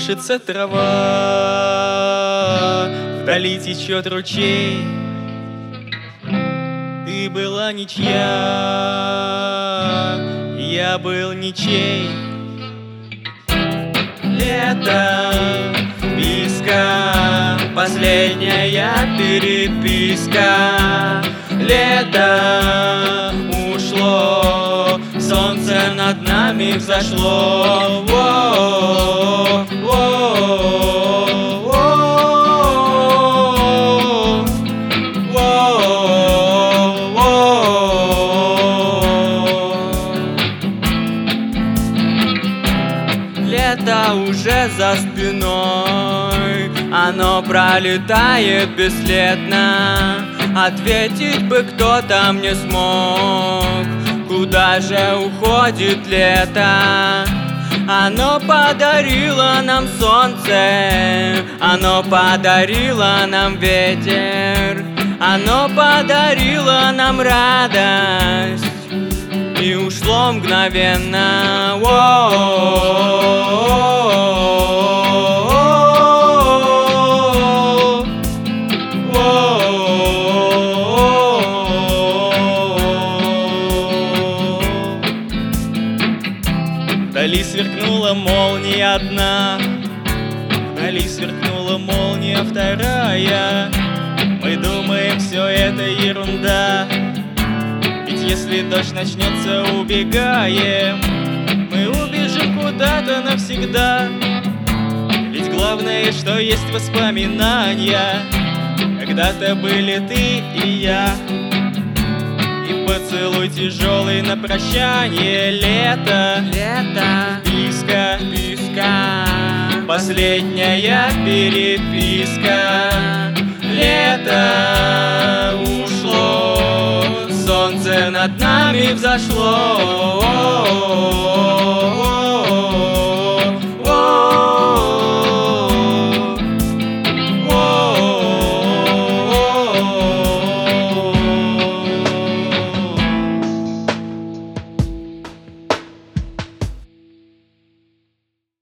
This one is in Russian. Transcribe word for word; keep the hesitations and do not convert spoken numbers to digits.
колышется трава, вдали течет ручей. Ты была ничья, я был ничей. Лето, писка, последняя переписка. Лето ушло, солнце над нами взошло. Воу, воу, воу, воу, воу. Лето уже за спиной, оно пролетает бесследно. Ответить бы кто-то мне смог, куда же уходит лето? Оно подарило нам солнце, оно подарило нам ветер, оно подарило нам радость и ушло мгновенно. Вдали сверкнула молния одна, вдали сверкнула молния вторая. Мы думаем, все это ерунда, ведь если дождь начнется, убегаем. Мы убежим куда-то навсегда, ведь главное, что есть воспоминания. Когда-то были ты и я, и поцелуй тяжелый на прощание. Лето, лето, писка, писка, последняя переписка. Лето ушло, солнце над нами взошло.